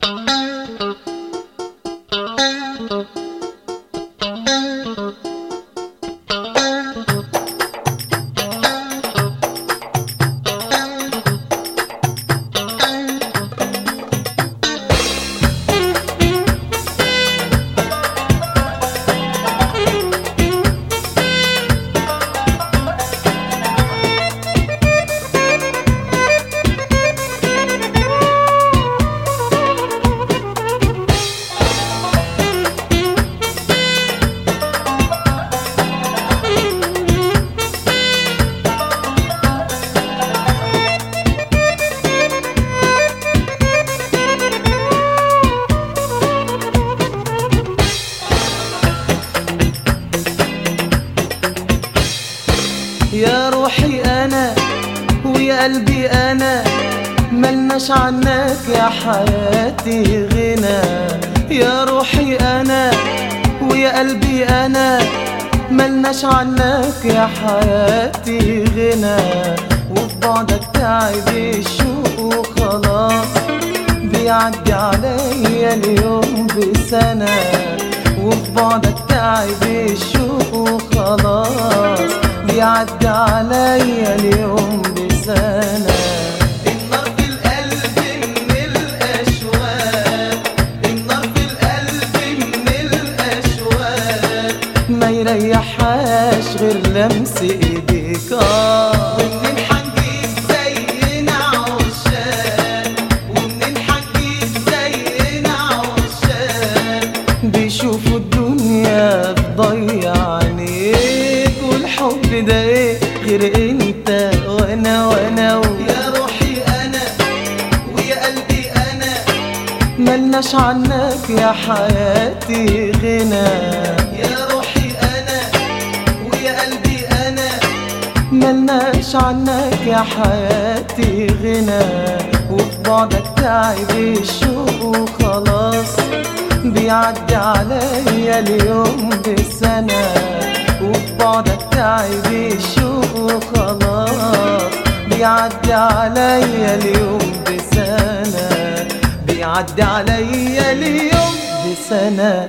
يا روحي أنا ويا قلبي أنا ملناش عنك يا حياتي غنى. يا روحي أنا ويا قلبي أنا ملناش عنك يا حياتي غنى. وفي بعدك تعب الشوق وخلاص بيعدي عليا اليوم بسنة. وفي بعدك تعب الشوق وخلاص بيعدي عليا اليوم بسنة. النار في القلب من الأشواق، النار في القلب من الأشواق ما يريحهاش غير لمس ايديك. ومنين حنجيب زينا عشاق، ومنين حنجيب زينا عشاق بيشوفوا الدنيا تضيع عينيك. والحب ده ايه غير انت وانا يا روحي انا ويا قلبي انا ملناش عنك يا حياتي غنى. يا روحي انا ويا قلبي انا ملناش عنك يا حياتي غنى. وفي بعدك تعب الشوق وخلاص بيعدي عليا اليوم بسنة. وفي بعدك تعب الشوق وخلاص بيعدي عليا اليوم بسنة، بيعدي عليا اليوم بسنة.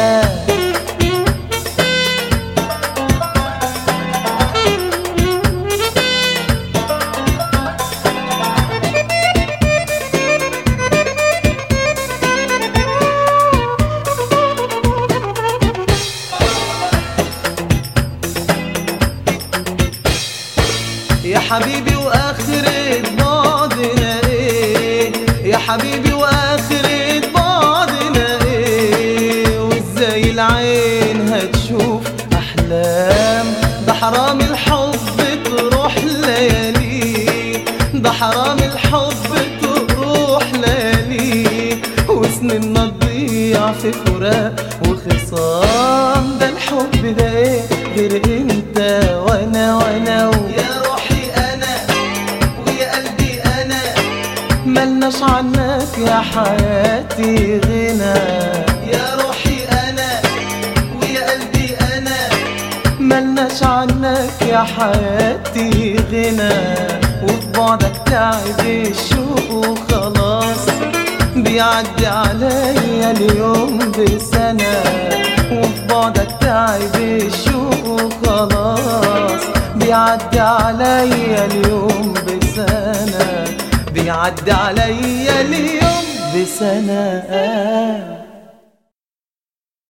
يا حبيبي وآخرة بعدنا ايه، يا حبيبي وآخرة بعدنا ايه. وازاي العين هتشوف أحلام، ده حرام الحب تروح ليالي، ده حرام الحب تروح ليالي. وسنين تضيع في فراق وخصام، ده الحب ده ايه غير انت وانا يا روحي انا ويا قلبي انا ملناش عنك يا حياتي غنى. يا روحي انا ويا قلبي انا ملناش عنك يا حياتي غنى. وفي بعدك تعب الشوق وخلاص بيعدي عليا اليوم بسنة. وفي بعدك تعب الشوق وخلاص بيعدي عليا اليوم بسنة، بيعدي عليا اليوم بسنة.